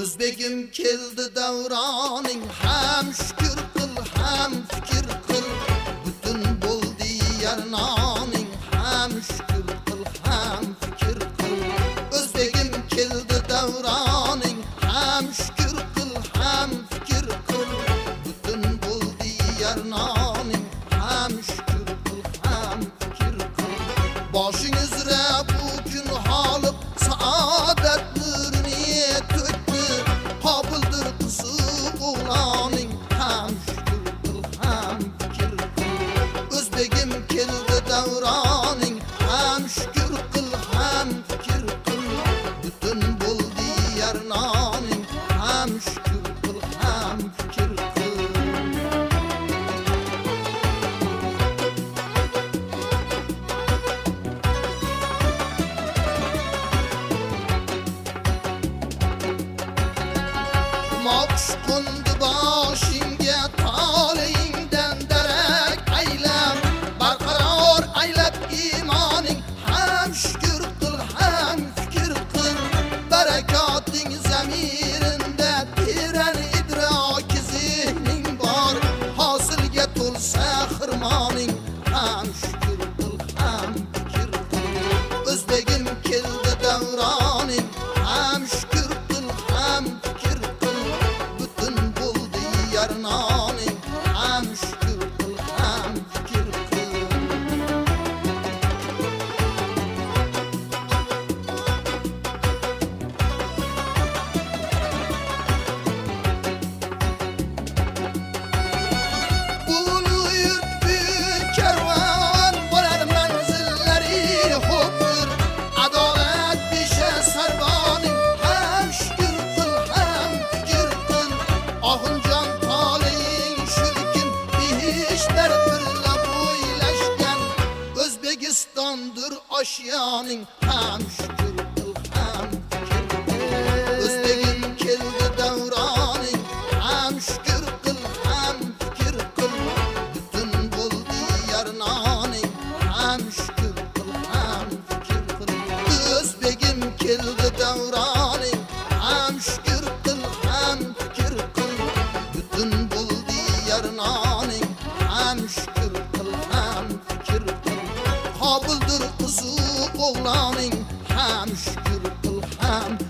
O'zbegim keldi davroning, ham shukr qil, ham fikr qil. Butun bo'ldi yarnoning, ham shukr qil, ham fikr qil. O'zbegim keldi davroning, ham shukr qil, ham fikr qil. Butun bo'ldi yarnoning, ham shukr qil, ham fikr qil. Boshing uzra bu kun holiq saodat nurini to'kdi. Qobildir qizi o'g'loning, ham shukr qil, ham fikr qil. O'zbegim keldi davroning, ham shukr qil, ham fikr qil. Butun bo'ldi yarnoning, ham shukr qil, ham fikr qil. Mox qo'ndi boshingga, tolingdan darak aylab, barqaror aylab imoning, ham shukr qil, ham fikr qil. Barakoting zamirinda, teran idrok zehning bor. Hosilga to'lsa xirmoning, ham shukr qil, ham fikr qil. O'zbegim keldi davroning, ham shukr qil, ham fikr qil. Butun bo'ldi yarnoning, ham shukr qil, ham fikr qil. Ulu yurt büyük kervan, bo'lar manzillari xo'pdir. Adolat besha sarvoning, ham shukr qil, ham fikr qil. Oxunjon toling shulkin, behishlar birla bo'ylashgan. O'zbekistondir oshyoning, ham shukr qil, ham fikr qil. O'zbegim keldi davroning, ham shukr qil, ham fikr qil. Butun bo'ldi yarnoning, ham shukr qil, ham fikr qil. O'zbegim keldi davroning, ham shukr qil, ham fikr qil. Butun bo'ldi yarnoning, ham shukr qil, ham fikr qil. Qobildir qizi o'g'loning, ham shukr qil, ham